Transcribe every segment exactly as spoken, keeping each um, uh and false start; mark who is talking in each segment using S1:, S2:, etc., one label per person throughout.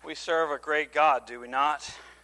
S1: We serve a great God, do we not?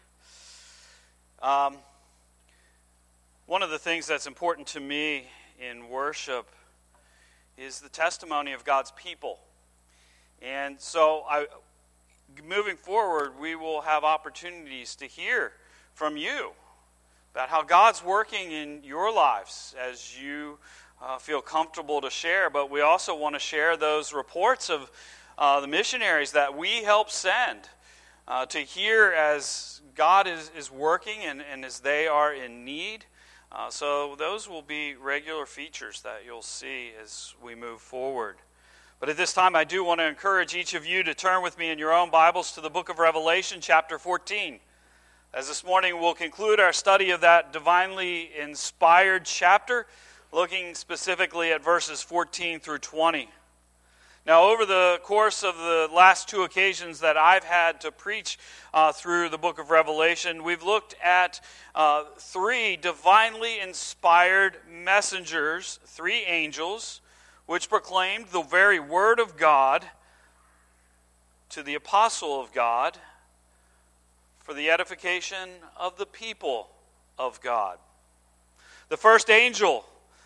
S1: Um, one of the things that's important to me in worship is the testimony of God's people. And so, I, moving forward, we will have opportunities to hear from you about how God's working in your lives as you uh, feel comfortable to share. But we also want to share those reports of uh, the missionaries that we help send uh, to hear as God is, is working and, and as they are in need. Uh, so those will be regular features that you'll see as we move forward. But at this time, I do want to encourage each of you to turn with me in your own Bibles to the book of Revelation, chapter fourteen. As this morning we'll conclude our study of that divinely inspired chapter, looking specifically at verses fourteen through twenty. Now, over the course of the last two occasions that I've had to preach uh, through the book of Revelation, we've looked at uh, three divinely inspired messengers, three angels, which proclaimed the very word of God to the apostle of God for the edification of the people of God. The first angel,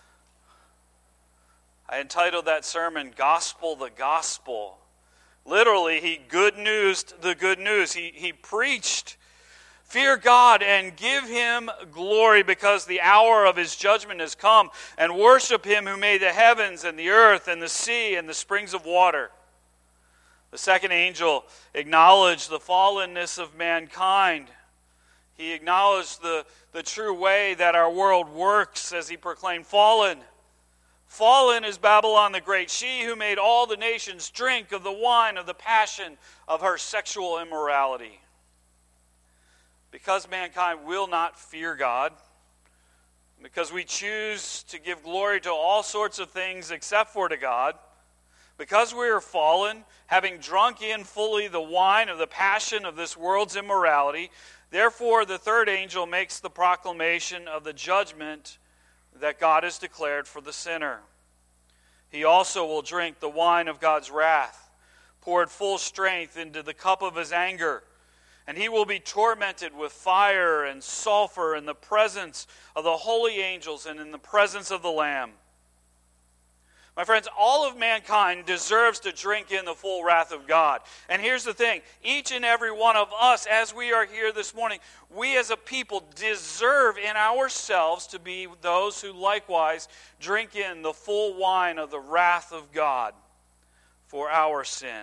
S1: I entitled that sermon, Gospel the Gospel. Literally, he good newsed the good news. He, he preached, fear God and give Him glory because the hour of His judgment has come, and worship Him who made the heavens and the earth and the sea and the springs of water. The second angel acknowledged the fallenness of mankind. He acknowledged the, the true way that our world works as he proclaimed, fallen. Fallen is Babylon the Great, she who made all the nations drink of the wine of the passion of her sexual immorality. Because mankind will not fear God, because we choose to give glory to all sorts of things except for to God, because we are fallen, having drunk in fully the wine of the passion of this world's immorality, therefore the third angel makes the proclamation of the judgment that God has declared for the sinner. He also will drink the wine of God's wrath, poured full strength into the cup of His anger, and he will be tormented with fire and sulfur in the presence of the holy angels and in the presence of the Lamb. My friends, all of mankind deserves to drink in the full wrath of God. And here's the thing, each and every one of us, as we are here this morning, we as a people deserve in ourselves to be those who likewise drink in the full wine of the wrath of God for our sin.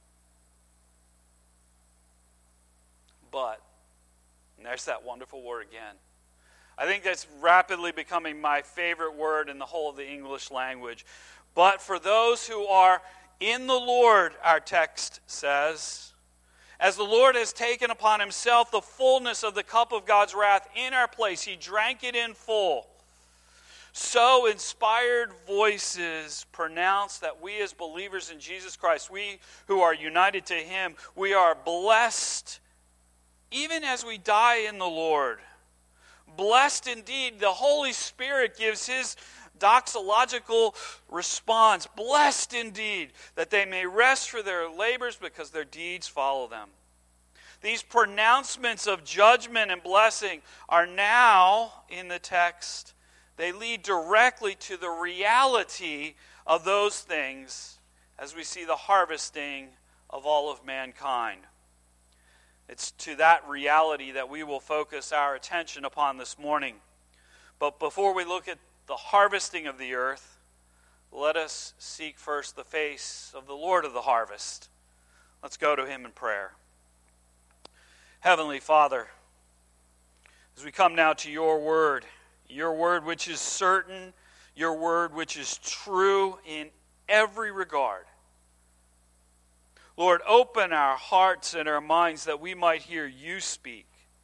S1: But, and there's that wonderful word again. I think that's rapidly becoming my favorite word in the whole of the English language. But for those who are in the Lord, our text says, as the Lord has taken upon Himself the fullness of the cup of God's wrath in our place, He drank it in full. So inspired voices pronounce that we as believers in Jesus Christ, we who are united to Him, we are blessed even as we die in the Lord. Blessed indeed, the Holy Spirit gives His doxological response. Blessed indeed, that they may rest for their labors because their deeds follow them. These pronouncements of judgment and blessing are now in the text. They lead directly to the reality of those things as we see the harvesting of all of mankind. It's to that reality that we will focus our attention upon this morning. But before we look at the harvesting of the earth, let us seek first the face of the Lord of the harvest. Let's go to Him in prayer. Heavenly Father, as we come now to Your word, Your word which is certain, Your word which is true in every regard, Lord, open our hearts and our minds that we might hear You speak.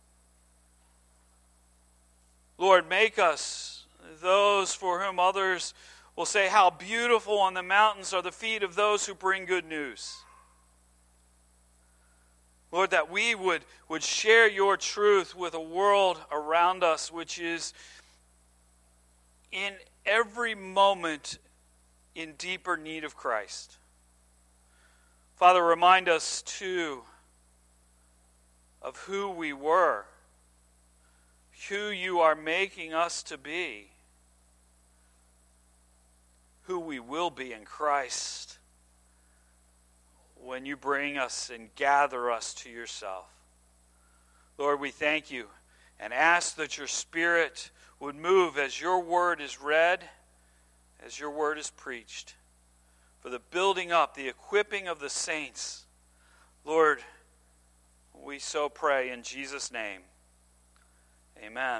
S1: Lord, make us those for whom others will say, how beautiful on the mountains are the feet of those who bring good news. Lord, that we would, would share Your truth with a world around us which is in every moment in deeper need of Christ. Father, remind us too of who we were, who you are making us to be, who we will be in Christ when you bring us and gather us to yourself. Lord, we thank you and ask that your Spirit would move as your word is read, as your word is preached, for the building up, the equipping of the saints. Lord, we so pray in Jesus' name. Amen.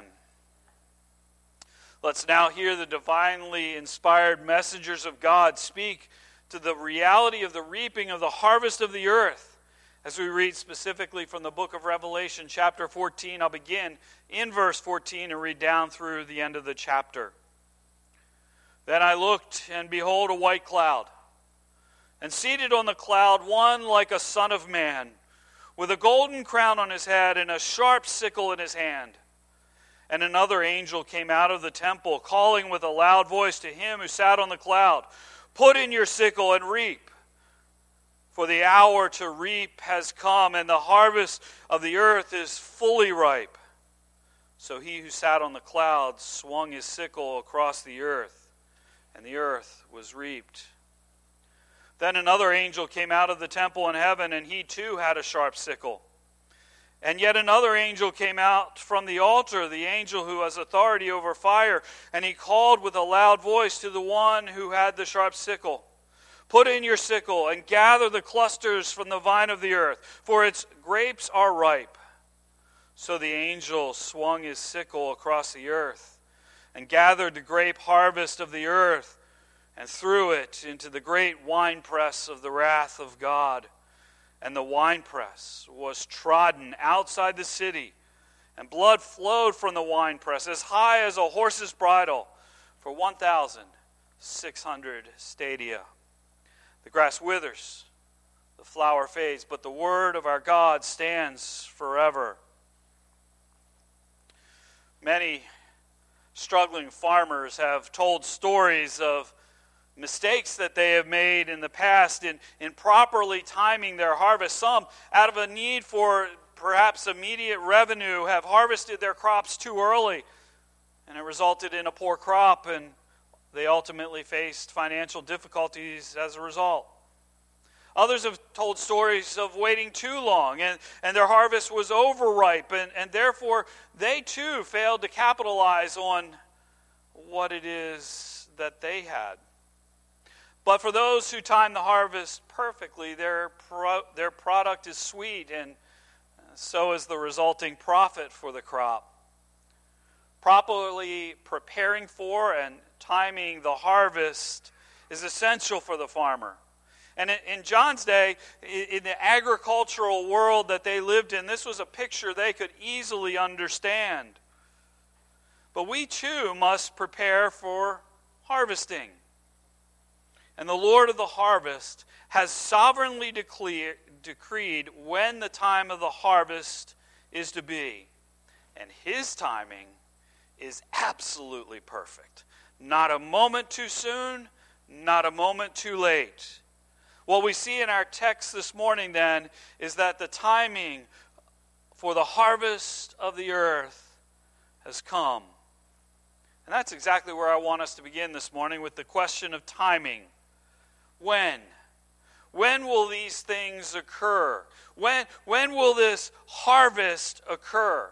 S1: Let's now hear the divinely inspired messengers of God speak to the reality of the reaping of the harvest of the earth. As we read specifically from the book of Revelation, chapter fourteen, I'll begin in verse fourteen and read down through the end of the chapter. Then I looked, and behold, a white cloud, and seated on the cloud one like a son of man, with a golden crown on his head and a sharp sickle in his hand. And another angel came out of the temple, calling with a loud voice to him who sat on the cloud, "Put in your sickle and reap, for the hour to reap has come, and the harvest of the earth is fully ripe." So he who sat on the cloud swung his sickle across the earth, and the earth was reaped. Then another angel came out of the temple in heaven, and he too had a sharp sickle. And yet another angel came out from the altar, the angel who has authority over fire, and he called with a loud voice to the one who had the sharp sickle, "Put in your sickle and gather the clusters from the vine of the earth, for its grapes are ripe." So the angel swung his sickle across the earth and gathered the grape harvest of the earth and threw it into the great winepress of the wrath of God. And the winepress was trodden outside the city, and blood flowed from the winepress as high as a horse's bridle for one thousand six hundred stadia. The grass withers, the flower fades, but the word of our God stands forever. Many struggling farmers have told stories of mistakes that they have made in the past in, in properly timing their harvest. Some, out of a need for perhaps immediate revenue, have harvested their crops too early, and it resulted in a poor crop, and they ultimately faced financial difficulties as a result. Others have told stories of waiting too long, and, and their harvest was overripe, and, and therefore they too failed to capitalize on what it is that they had. But for those who time the harvest perfectly, their pro- their product is sweet, and so is the resulting profit for the crop. Properly preparing for and timing the harvest is essential for the farmer. And in John's day, in the agricultural world that they lived in, this was a picture they could easily understand. But we too must prepare for harvesting. And the Lord of the harvest has sovereignly declare, decreed when the time of the harvest is to be. And his timing is absolutely perfect. Not a moment too soon, not a moment too late. What we see in our text this morning then is that the timing for the harvest of the earth has come. And that's exactly where I want us to begin this morning, with the question of timing. When? When will these things occur? When, when will this harvest occur?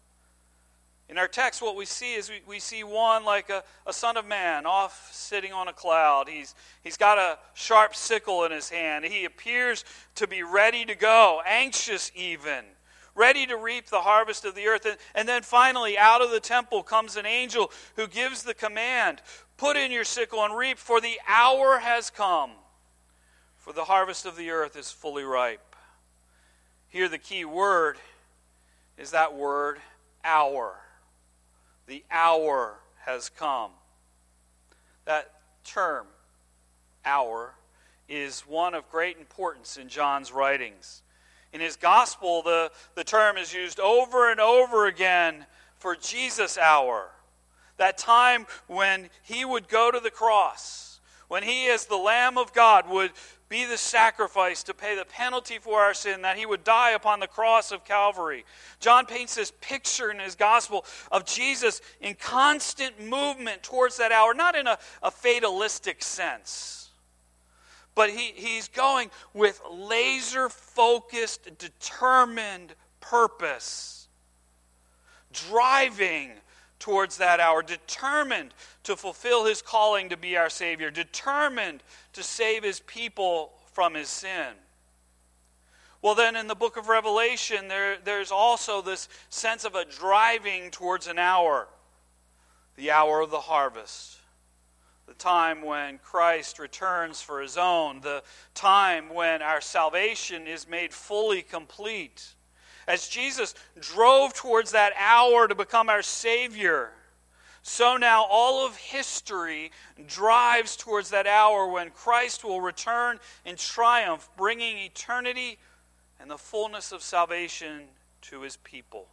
S1: In our text, what we see is we, we see one like a, a son of man off sitting on a cloud. He's, he's got a sharp sickle in his hand. He appears to be ready to go, anxious even, ready to reap the harvest of the earth. And, and then finally, out of the temple comes an angel who gives the command, "Put in your sickle and reap, for the hour has come, for the harvest of the earth is fully ripe." Here the key word is that word, hour. The hour has come. That term, hour, is one of great importance in John's writings. In his gospel, the, the term is used over and over again for Jesus' hour. That time when he would go to the cross, when he as the Lamb of God would be the sacrifice to pay the penalty for our sin, that he would die upon the cross of Calvary. John paints this picture in his gospel of Jesus in constant movement towards that hour, not in a, a fatalistic sense, but he, he's going with laser-focused, determined purpose, driving towards that hour, determined to fulfill his calling to be our Savior, determined to save his people from his sin. Well, then in the book of Revelation, there, there's also this sense of a driving towards an hour, the hour of the harvest, the time when Christ returns for his own, the time when our salvation is made fully complete. As Jesus drove towards that hour to become our Savior, so now all of history drives towards that hour when Christ will return in triumph, bringing eternity and the fullness of salvation to his people.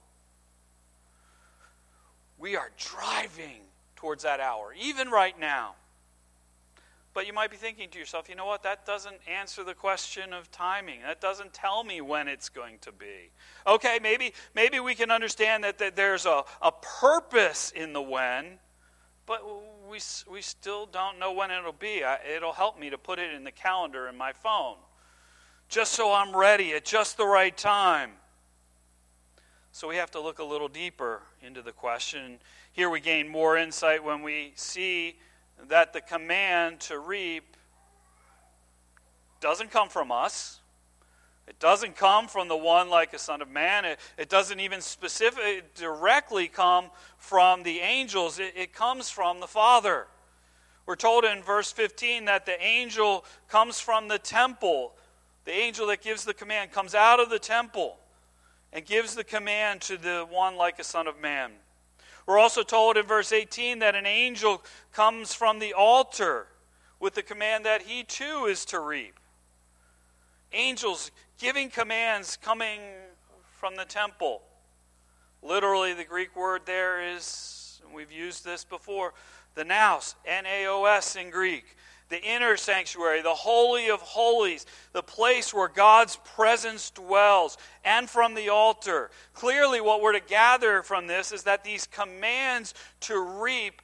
S1: We are driving towards that hour, even right now. But you might be thinking to yourself, you know what, that doesn't answer the question of timing. That doesn't tell me when it's going to be. Okay, maybe maybe we can understand that, that there's a, a purpose in the when, but we, we still don't know when it'll be. I, it'll help me to put it in the calendar in my phone, just so I'm ready at just the right time. So we have to look a little deeper into the question. Here we gain more insight when we see that the command to reap doesn't come from us. It doesn't come from the one like a son of man. It, it doesn't even specifically directly come from the angels. It, it comes from the Father. We're told in verse fifteen that the angel comes from the temple. The angel that gives the command comes out of the temple and gives the command to the one like a son of man. We're also told in verse eighteen that an angel comes from the altar with the command that he too is to reap. Angels giving commands coming from the temple. Literally, the Greek word there is, and we've used this before, the naos, N A O S in Greek. The inner sanctuary, the Holy of Holies, the place where God's presence dwells, and from the altar. Clearly, what we're to gather from this is that these commands to reap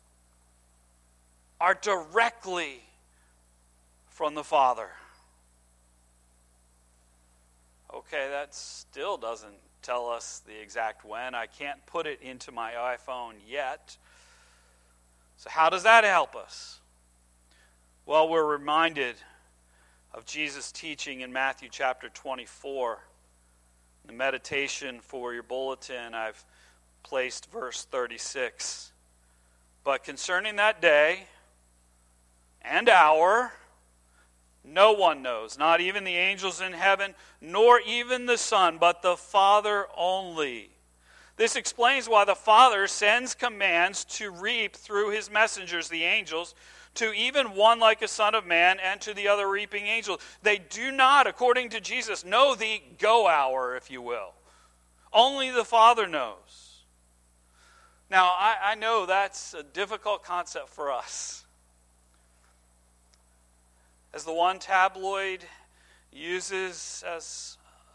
S1: are directly from the Father. Okay, that still doesn't tell us the exact when. I can't put it into my iPhone yet. So how does that help us? Well, we're reminded of Jesus' teaching in Matthew chapter twenty-four. The meditation for your bulletin, I've placed verse thirty-six. But concerning that day and hour, no one knows, not even the angels in heaven, nor even the Son, but the Father only. This explains why the Father sends commands to reap through his messengers, the angels, to even one like a son of man and to the other reaping angels. They do not, according to Jesus, know the go hour, if you will. Only the Father knows. Now, I, I know that's a difficult concept for us. As the one tabloid uses as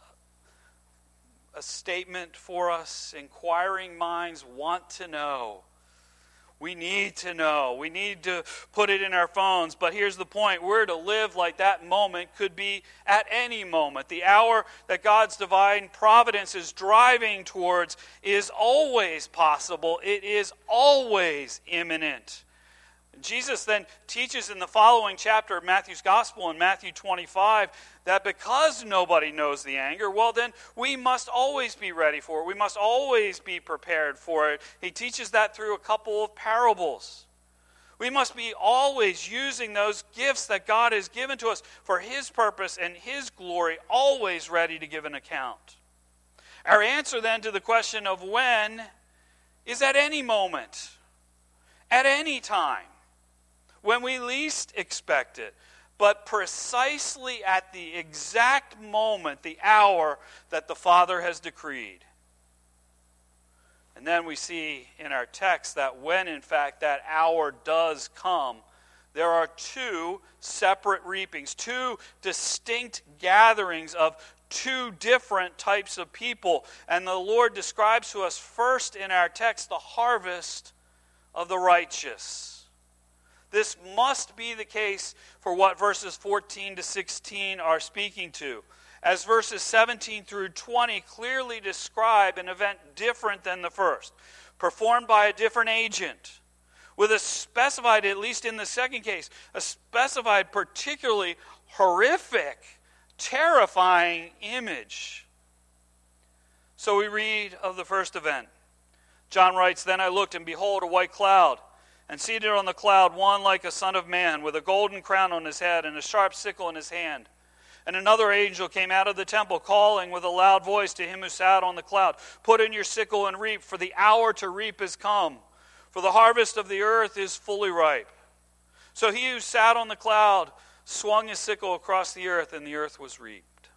S1: a statement for us, inquiring minds want to know. We need to know. We need to put it in our phones. But here's the point. We're to live like that moment could be at any moment. The hour that God's divine providence is driving towards is always possible. It is always imminent. Jesus then teaches in the following chapter of Matthew's Gospel in Matthew twenty-five that because nobody knows the anger, well then we must always be ready for it. We must always be prepared for it. He teaches that through a couple of parables. We must be always using those gifts that God has given to us for his purpose and his glory, always ready to give an account. Our answer then to the question of when is at any moment, at any time, when we least expect it, but precisely at the exact moment, the hour that the Father has decreed. And then we see in our text that when, in fact, that hour does come, there are two separate reapings, two distinct gatherings of two different types of people. And the Lord describes to us first in our text the harvest of the righteous. This must be the case for what verses fourteen to sixteen are speaking to, as verses seventeen through twenty clearly describe an event different than the first, performed by a different agent, with a specified, at least in the second case, a specified particularly horrific, terrifying image. So we read of the first event. John writes, "Then I looked, and behold, a white cloud, and seated on the cloud one like a son of man, with a golden crown on his head and a sharp sickle in his hand. And another angel came out of the temple, calling with a loud voice to him who sat on the cloud, 'Put in your sickle and reap, for the hour to reap is come, for the harvest of the earth is fully ripe.' So he who sat on the cloud swung his sickle across the earth, and the earth was reaped."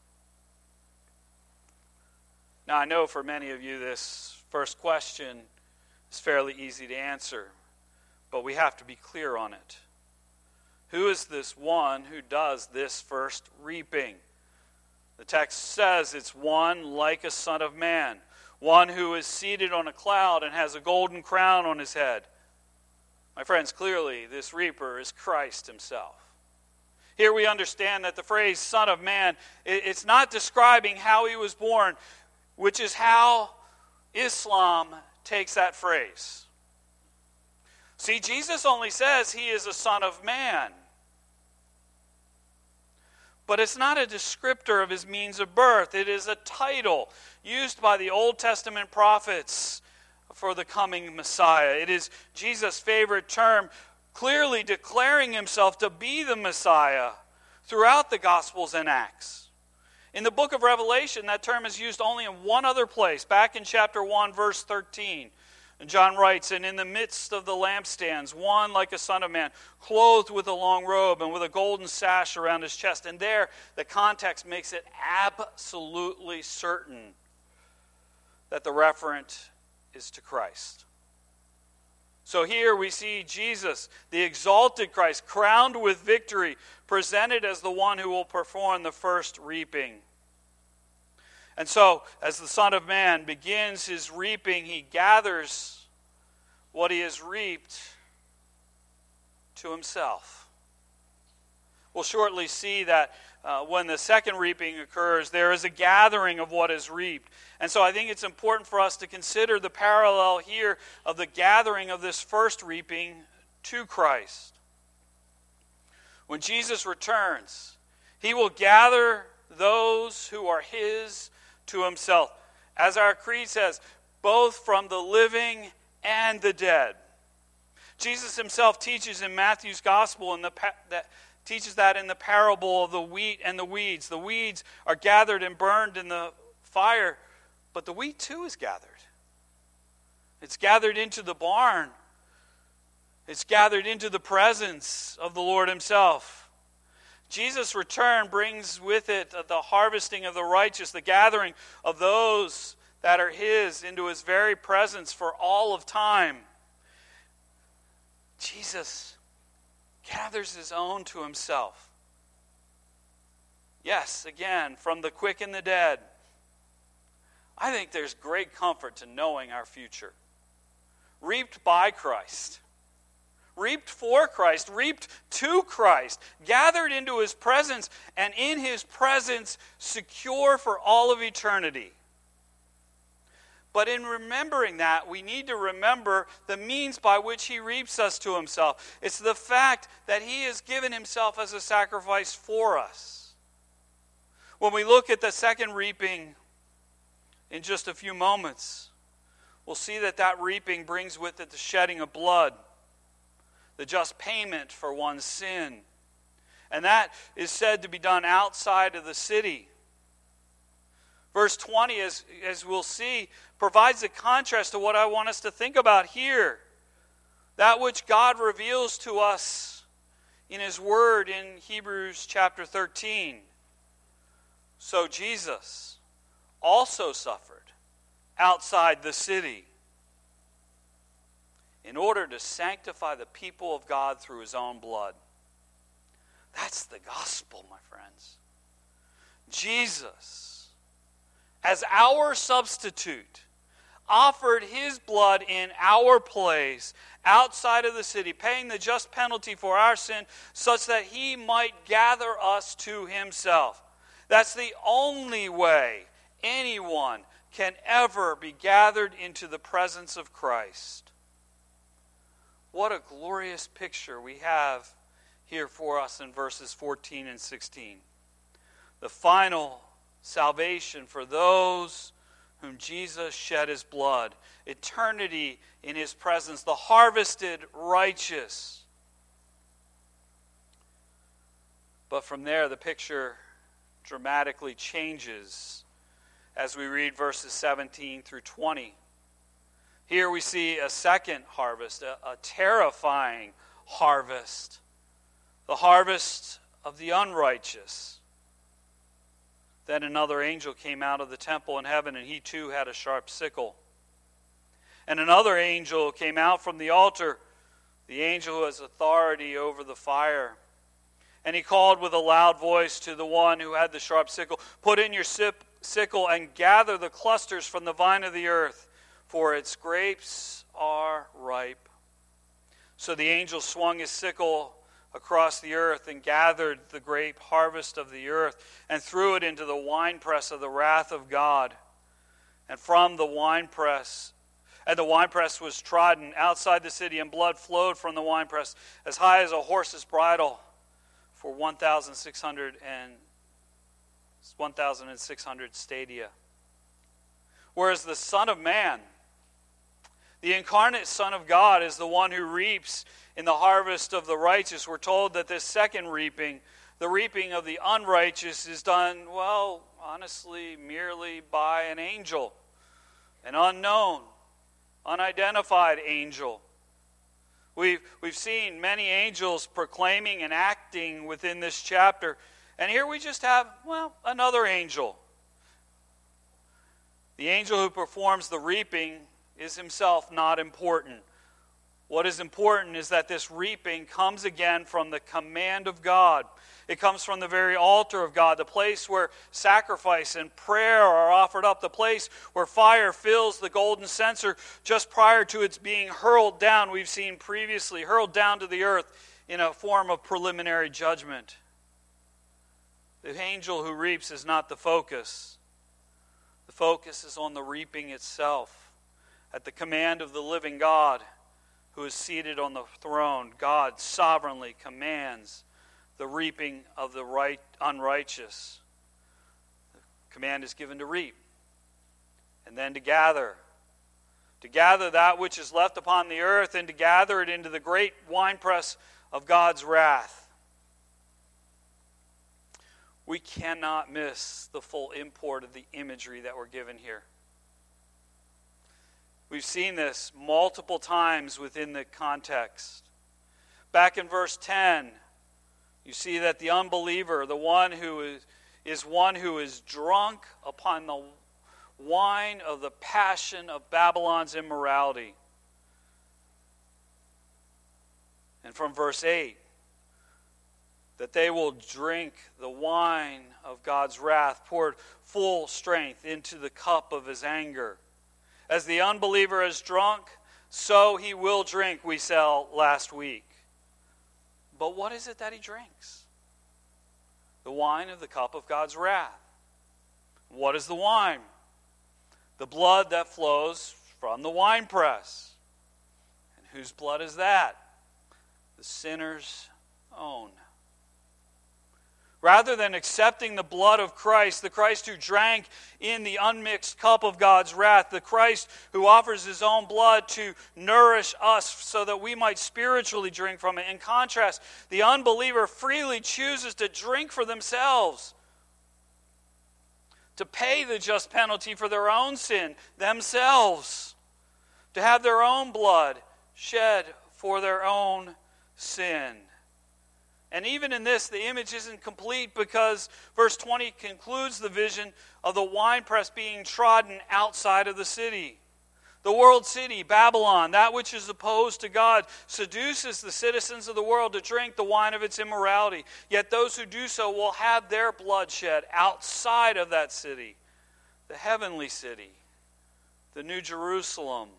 S1: Now, I know for many of you this first question is fairly easy to answer, but we have to be clear on it. Who is this one who does this first reaping? The text says it's one like a son of man, one who is seated on a cloud and has a golden crown on his head. My friends, clearly this reaper is Christ himself. Here we understand that the phrase son of man, it's not describing how he was born, which is how Islam takes that phrase. See, Jesus only says he is a son of man. But it's not a descriptor of his means of birth. It is a title used by the Old Testament prophets for the coming Messiah. It is Jesus' favorite term, clearly declaring himself to be the Messiah throughout the Gospels and Acts. In the book of Revelation, that term is used only in one other place, back in chapter one, verse thirteen. And John writes, "And in the midst of the lampstands, one like a son of man, clothed with a long robe and with a golden sash around his chest." And there, the context makes it absolutely certain that the referent is to Christ. So here we see Jesus, the exalted Christ, crowned with victory, presented as the one who will perform the first reaping. And so, as the Son of Man begins his reaping, he gathers what he has reaped to himself. We'll shortly see that uh, when the second reaping occurs, there is a gathering of what is reaped. And so I think it's important for us to consider the parallel here of the gathering of this first reaping to Christ. When Jesus returns, he will gather those who are his to himself. As our creed says, both from the living and the dead. Jesus himself teaches in Matthew's gospel in the that teaches that in the parable of the wheat and the weeds. The weeds are gathered and burned in the fire, but the wheat too is gathered. It's gathered into the barn. It's gathered into the presence of the Lord himself. Jesus' return brings with it the harvesting of the righteous, the gathering of those that are his into his very presence for all of time. Jesus gathers his own to himself. Yes, again, from the quick and the dead. I think there's great comfort to knowing our future. Reaped by Christ. Reaped for Christ. Reaped to Christ. Gathered into his presence, and in his presence secure for all of eternity. But in remembering that, we need to remember the means by which he reaps us to himself. It's the fact that he has given himself as a sacrifice for us. When we look at the second reaping in just a few moments, we'll see that that reaping brings with it the shedding of blood, the just payment for one's sin. And that is said to be done outside of the city. Verse twenty, as, as we'll see, provides a contrast to what I want us to think about here. That which God reveals to us in his word in Hebrews chapter thirteen. So Jesus also suffered outside the city in order to sanctify the people of God through his own blood. That's the gospel, my friends. Jesus, as our substitute, offered his blood in our place outside of the city, paying the just penalty for our sin, such that he might gather us to himself. That's the only way anyone can ever be gathered into the presence of Christ. What a glorious picture we have here for us in verses fourteen and sixteen. The final salvation for those whom Jesus shed his blood. Eternity in his presence. The harvested righteous. But from there, the picture dramatically changes as we read verses seventeen through twenty. Here we see a second harvest, a, a terrifying harvest. The harvest of the unrighteous. Then another angel came out of the temple in heaven, and he too had a sharp sickle. And another angel came out from the altar, the angel who has authority over the fire. And he called with a loud voice to the one who had the sharp sickle, "Put in your sickle and gather the clusters from the vine of the earth, for its grapes are ripe." So the angel swung his sickle across the earth and gathered the grape harvest of the earth and threw it into the winepress of the wrath of God. And from the winepress, and the winepress was trodden outside the city, and blood flowed from the winepress as high as a horse's bridle for one thousand six hundred and one thousand six hundred stadia. Whereas the Son of Man, the incarnate Son of God, is the one who reaps in the harvest of the righteous. We're told that this second reaping, the reaping of the unrighteous, is done, well, honestly, merely by an angel, an unknown, unidentified angel. We've, we've seen many angels proclaiming and acting within this chapter. And here we just have, well, another angel. The angel who performs the reaping is himself not important. What is important is that this reaping comes again from the command of God. It comes from the very altar of God, the place where sacrifice and prayer are offered up, the place where fire fills the golden censer just prior to its being hurled down, we've seen previously, hurled down to the earth in a form of preliminary judgment. The angel who reaps is not the focus. The focus is on the reaping itself. At the command of the living God, who is seated on the throne, God sovereignly commands the reaping of the right unrighteous. The command is given to reap, and then to gather. To gather that which is left upon the earth, and to gather it into the great winepress of God's wrath. We cannot miss the full import of the imagery that we're given here. We've seen this multiple times within the context. Back in verse ten, you see that the unbeliever, the one who is, is one who is drunk upon the wine of the passion of Babylon's immorality. And from verse eight, that they will drink the wine of God's wrath, poured full strength into the cup of his anger. As the unbeliever is drunk, so he will drink, we saw last week. But what is it that he drinks? The wine of the cup of God's wrath. What is the wine? The blood that flows from the winepress. And whose blood is that? The sinner's own. Rather than accepting the blood of Christ, the Christ who drank in the unmixed cup of God's wrath, the Christ who offers his own blood to nourish us so that we might spiritually drink from it. In contrast, the unbeliever freely chooses to drink for themselves, to pay the just penalty for their own sin themselves, to have their own blood shed for their own sin. And even in this, the image isn't complete because verse twenty concludes the vision of the winepress being trodden outside of the city. The world city, Babylon, that which is opposed to God, seduces the citizens of the world to drink the wine of its immorality. Yet those who do so will have their blood shed outside of that city, the heavenly city, the New Jerusalem.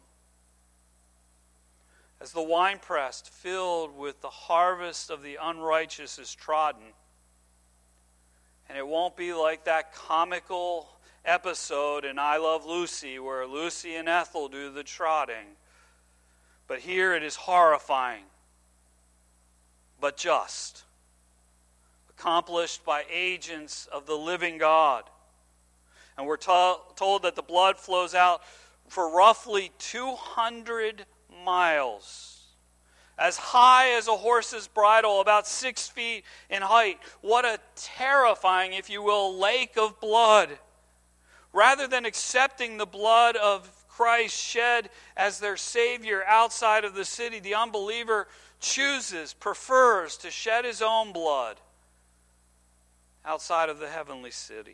S1: As the winepress filled with the harvest of the unrighteous is trodden, and it won't be like that comical episode in I Love Lucy where Lucy and Ethel do the trotting. But here it is horrifying, but just, accomplished by agents of the living God. And we're to- told that the blood flows out for roughly two hundred miles, as high as a horse's bridle, about six feet in height. What a terrifying, if you will, lake of blood. Rather than accepting the blood of Christ shed as their Savior outside of the city, the unbeliever chooses, prefers to shed his own blood outside of the heavenly city.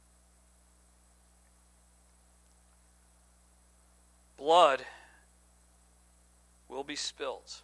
S1: Blood will be spilt.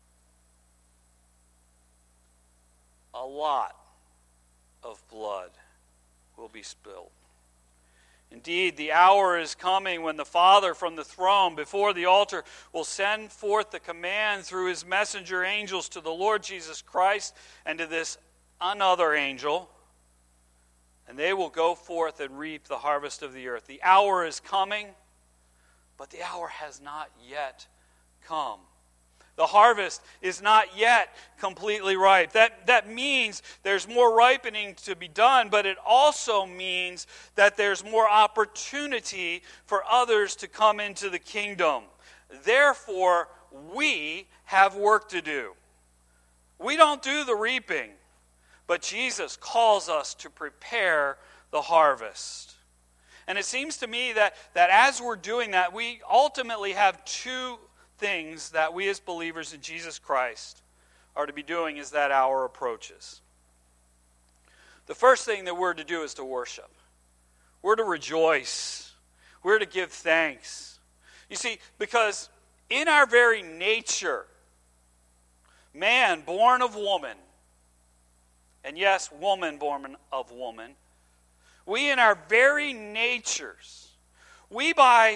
S1: A lot of blood will be spilled. Indeed, the hour is coming when the Father from the throne before the altar will send forth the command through his messenger angels to the Lord Jesus Christ and to this another angel, and they will go forth and reap the harvest of the earth. The hour is coming, but the hour has not yet come. The harvest is not yet completely ripe. That, that means there's more ripening to be done, but it also means that there's more opportunity for others to come into the kingdom. Therefore, we have work to do. We don't do the reaping, but Jesus calls us to prepare the harvest. And it seems to me that, that as we're doing that, we ultimately have two things that we as believers in Jesus Christ are to be doing as that hour approaches. The first thing that we're to do is to worship. We're to rejoice. We're to give thanks. You see, because in our very nature, man born of woman, and yes, woman born of woman, we in our very natures, we by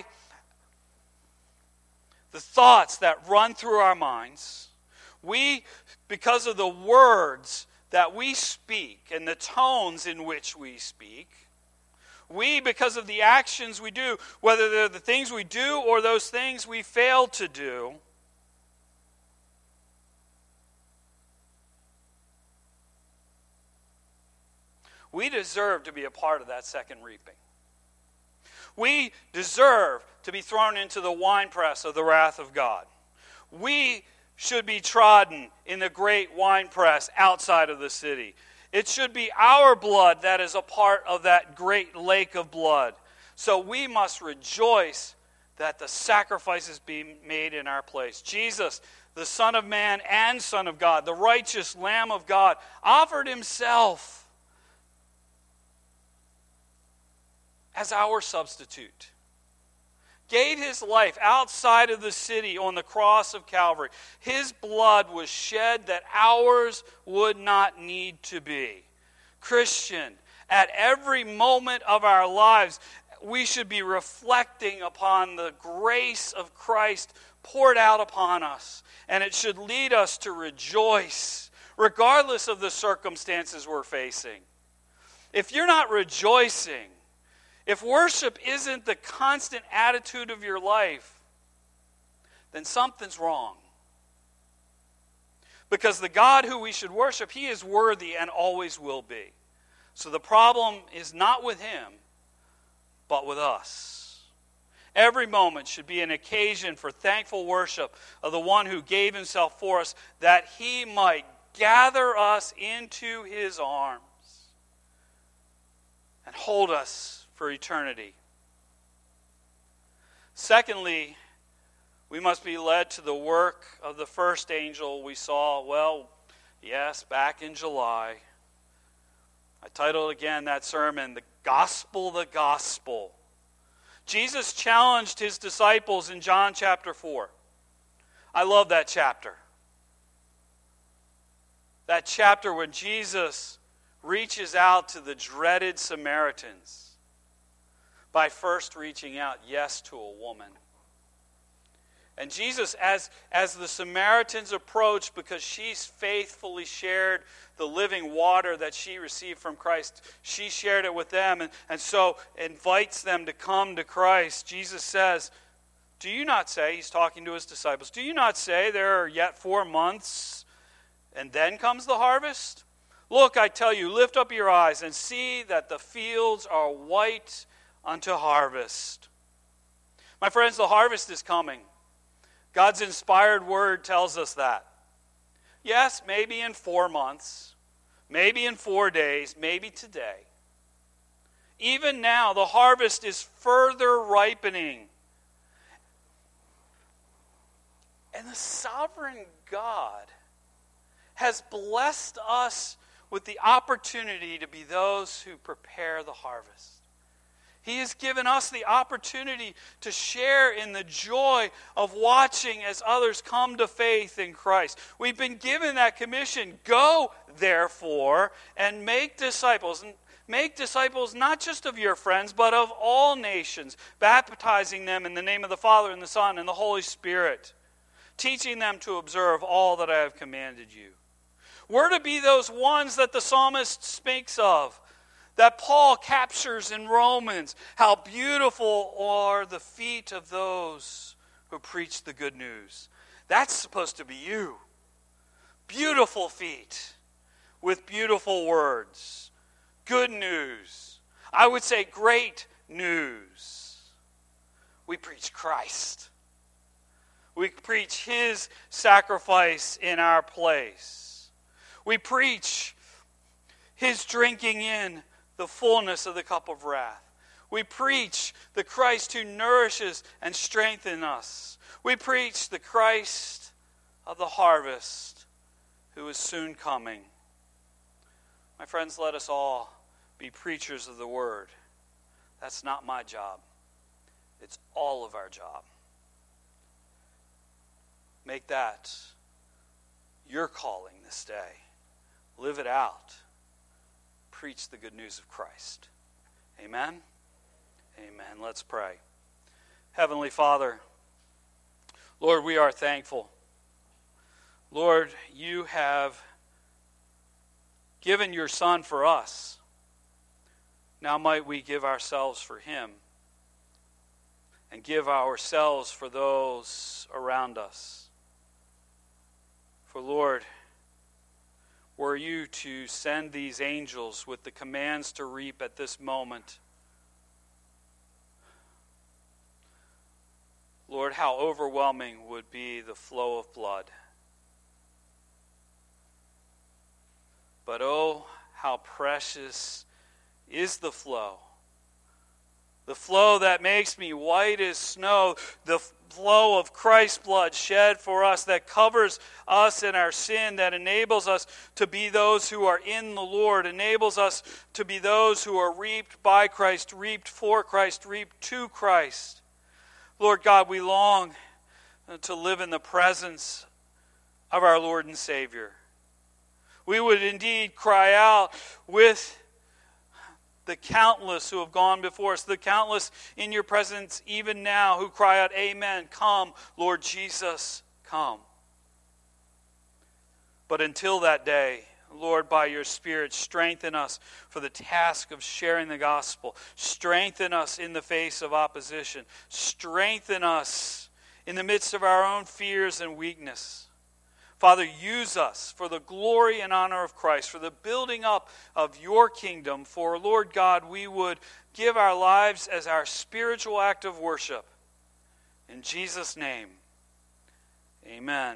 S1: the thoughts that run through our minds, we, because of the words that we speak and the tones in which we speak, we, because of the actions we do, whether they're the things we do or those things we fail to do, we deserve to be a part of that second reaping. We deserve to be thrown into the winepress of the wrath of God. We should be trodden in the great winepress outside of the city. It should be our blood that is a part of that great lake of blood. So we must rejoice that the sacrifices be made in our place. Jesus, the Son of Man and Son of God, the righteous Lamb of God, offered himself as our substitute, gave his life outside of the city on the cross of Calvary. His blood was shed that ours would not need to be. Christian, at every moment of our lives, we should be reflecting upon the grace of Christ poured out upon us, and it should lead us to rejoice, regardless of the circumstances we're facing. If you're not rejoicing, if worship isn't the constant attitude of your life, then something's wrong. Because the God who we should worship, he is worthy and always will be. So the problem is not with him, but with us. Every moment should be an occasion for thankful worship of the one who gave himself for us, that he might gather us into his arms and hold us for eternity. Secondly, we must be led to the work of the first angel we saw, well, yes, back in July. I titled again that sermon, The Gospel, the Gospel. Jesus challenged his disciples in John chapter four. I love that chapter. That chapter when Jesus reaches out to the dreaded Samaritans by first reaching out, yes, to a woman. And Jesus, as, as the Samaritans approached, because she's faithfully shared the living water that she received from Christ, she shared it with them, and, and so invites them to come to Christ. Jesus says, do you not say, he's talking to his disciples, do you not say there are yet four months, and then comes the harvest? Look, I tell you, lift up your eyes and see that the fields are white unto harvest. My friends, the harvest is coming. God's inspired word tells us that. Yes, maybe in four months, maybe in four days, maybe today. Even now, the harvest is further ripening. And the sovereign God has blessed us with the opportunity to be those who prepare the harvest. He has given us the opportunity to share in the joy of watching as others come to faith in Christ. We've been given that commission. Go, therefore, and make disciples. And make disciples not just of your friends, but of all nations, baptizing them in the name of the Father and the Son and the Holy Spirit, teaching them to observe all that I have commanded you. We're to be those ones that the psalmist speaks of, that Paul captures in Romans. How beautiful are the feet of those who preach the good news. That's supposed to be you. Beautiful feet with beautiful words. Good news. I would say great news. We preach Christ. We preach his sacrifice in our place. We preach his drinking in the fullness of the cup of wrath. We preach the Christ who nourishes and strengthens us. We preach the Christ of the harvest who is soon coming. My friends, let us all be preachers of the word. That's not my job. It's all of our job. Make that your calling this day. Live it out. Preach the good news of Christ. Amen? Amen. Let's pray. Heavenly Father, Lord, we are thankful. Lord, you have given your Son for us. Now might we give ourselves for him and give ourselves for those around us. For Lord, were you to send these angels with the commands to reap at this moment, Lord, how overwhelming would be the flow of blood. But oh, how precious is the flow. The flow that makes me white as snow, the flow of Christ's blood shed for us that covers us in our sin, that enables us to be those who are in the Lord, enables us to be those who are reaped by Christ, reaped for Christ, reaped to Christ. Lord God, we long to live in the presence of our Lord and Savior. We would indeed cry out with the countless who have gone before us, the countless in your presence even now who cry out, Amen, come, Lord Jesus, come. But until that day, Lord, by your Spirit, strengthen us for the task of sharing the gospel. Strengthen us in the face of opposition. Strengthen us in the midst of our own fears and weakness. Father, use us for the glory and honor of Christ, for the building up of your kingdom. For, Lord God, we would give our lives as our spiritual act of worship. In Jesus' name, amen.